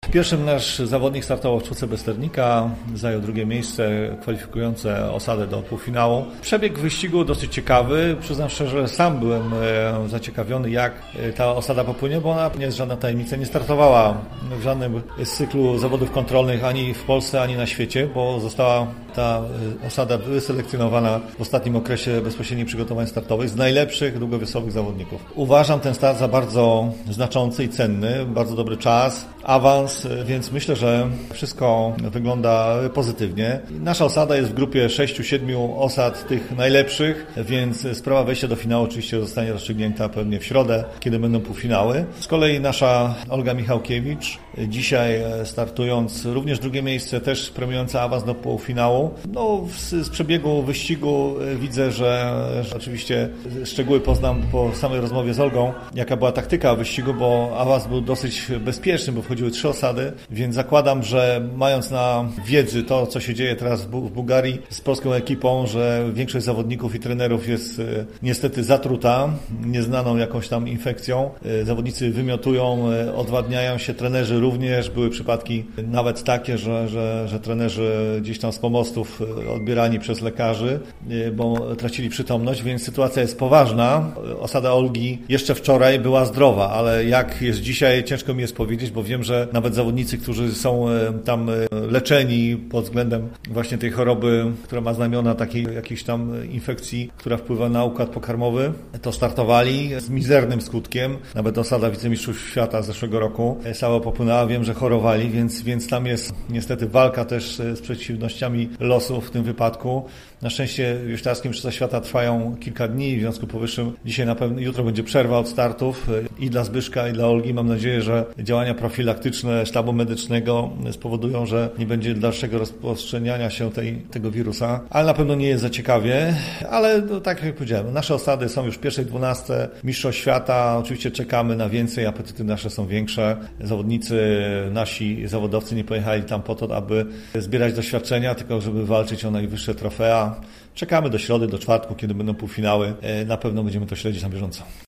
Pierwszym nasz zawodnik startował w czwórce Bezsternika, zajął drugie miejsce kwalifikujące osadę do półfinału. Przebieg wyścigu dosyć ciekawy. Przyznam szczerze, sam byłem zaciekawiony, jak ta osada popłynie, bo ona nie jest żadna tajemnica, nie startowała w żadnym z cyklu zawodów kontrolnych ani w Polsce, ani na świecie, bo została ta osada wyselekcjonowana w ostatnim okresie bezpośrednich przygotowań startowych z najlepszych długowiosłowych zawodników. Uważam ten start za bardzo znaczący i cenny, bardzo dobry czas, awans, więc myślę, że wszystko wygląda pozytywnie. Nasza osada jest w grupie 6-7 osad tych najlepszych, więc sprawa wejścia do finału oczywiście zostanie rozstrzygnięta pewnie w środę, kiedy będą półfinały. Z kolei nasza Olga Michałkiewicz, dzisiaj startując również drugie miejsce, też premiująca awans do półfinału. No, z przebiegu wyścigu widzę, że oczywiście szczegóły poznam po samej rozmowie z Olgą, jaka była taktyka wyścigu, bo awans był dosyć bezpieczny, bo wchodziły 3 osady, więc zakładam, że mając na wiedzy to, co się dzieje teraz w Bułgarii z polską ekipą, że większość zawodników i trenerów jest niestety zatruta, nieznaną jakąś tam infekcją. Zawodnicy wymiotują, odwadniają się, trenerzy również. Były przypadki nawet takie, że trenerzy gdzieś tam z pomostów odbierani przez lekarzy, bo tracili przytomność, więc sytuacja jest poważna. Osada Olgi jeszcze wczoraj była zdrowa, ale jak jest dzisiaj, ciężko mi jest powiedzieć, bo wiem, że nawet zawodnicy, którzy są tam leczeni pod względem właśnie tej choroby, która ma znamiona takiej jakiejś tam infekcji, która wpływa na układ pokarmowy, to startowali z mizernym skutkiem. Nawet osada wicemistrzów świata z zeszłego roku sama popłynęła, wiem, że chorowali, więc tam jest niestety walka też z przeciwnościami losu w tym wypadku. Na szczęście wioślarskie mistrzostwa świata trwają kilka dni, w związku powyższym dzisiaj na pewno, jutro będzie przerwa od startów i dla Zbyszka, i dla Olgi. Mam nadzieję, że działania profilaktyczne sztabu medycznego spowodują, że nie będzie dalszego rozprzestrzeniania się tego wirusa, ale na pewno nie jest za ciekawie, ale no, tak jak powiedziałem, nasze osady są już w pierwszej 12 mistrzostw świata, oczywiście czekamy na więcej, apetyty nasze są większe, nasi zawodowcy nie pojechali tam po to, aby zbierać doświadczenia, tylko żeby walczyć o najwyższe trofea. Czekamy do środy, do czwartku, kiedy będą półfinały. Na pewno będziemy to śledzić na bieżąco.